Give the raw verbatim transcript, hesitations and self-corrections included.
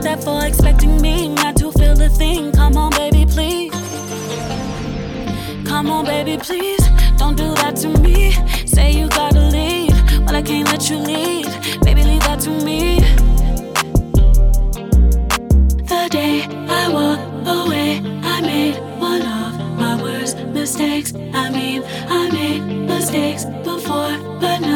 that for expecting me not to feel the thing. Come on, baby, please. Come on, baby, please. Don't do that to me. Say you gotta leave, well, I can't let you leave. Baby, leave that to me. The day I walked away, I made one of my worst mistakes. I mean, I made mistakes before, but now